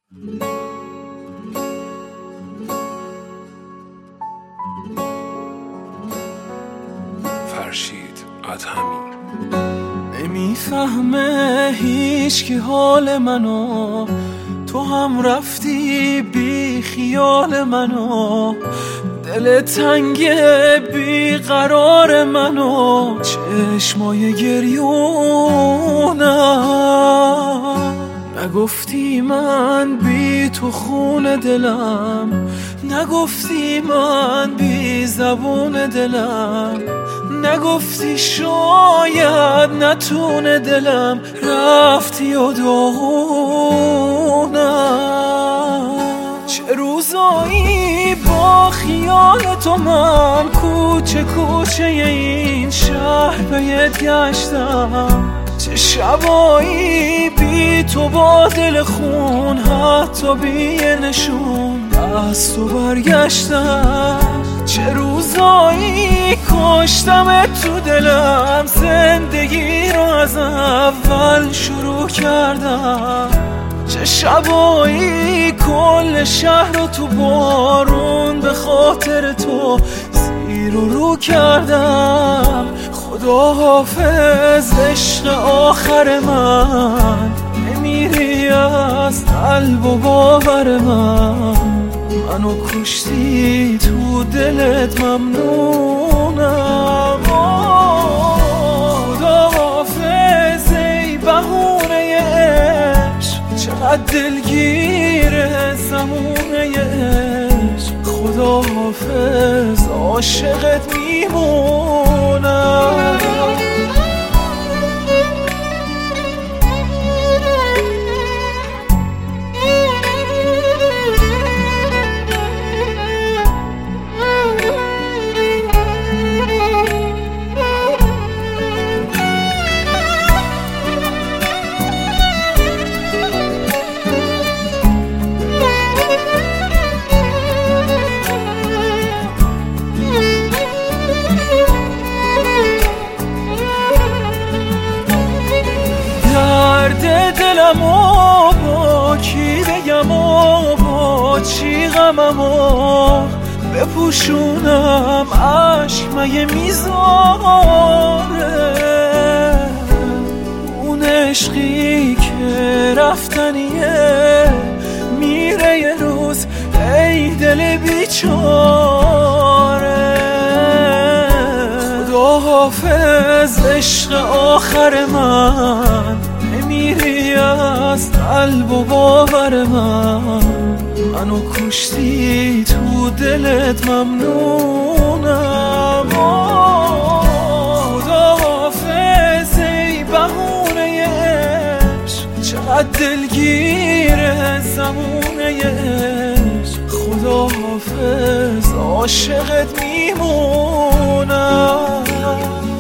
فرشید ادهمی. نمیفهمه هیچ که حال منو، تو هم رفتی بی خیال منو، دل تنگ بی قرار منو، چشمای گریونم. نگفتی من بی تو خون دلم، نگفتی من بی زبون دلم، نگفتی شاید نتونه دلم، رفتی و داغونم. چه روزایی با خیال تو من کوچه کوچه این شهر بهت گشتم، چه شبایی بی تو با دل خون، حتی بی نشون از تو برگشتم. چه روزایی کشتم تو دلم، زندگی رو از اول شروع کردم، چه شبایی کل شهر رو تو بارون به خاطر تو زیر و رو کردم. خدا حافظ عشق آخر من، نمیری از قلب و باور من، منو کشتی تو دلت ممنونم. خدا حافظ ای بهونه عشق، چقدر دلگیره زمونه عشق. خدا حافظ عاشقت میمونم. دلم و با کی بگم و با چی غمم و بپوشونم، عشق مگه میذاره؟ اون عشقی که رفتنیه میره یه روز، ای دل بیچاره. خدا حافظ عشق آخر من، نمیری از قلب و باور من، منو کشتی تو دلت ممنونم. خدا حافظ ای بهونه عشق، چقدر دلگیره زمونه عشق. خدا حافظ عاشقت میمونم.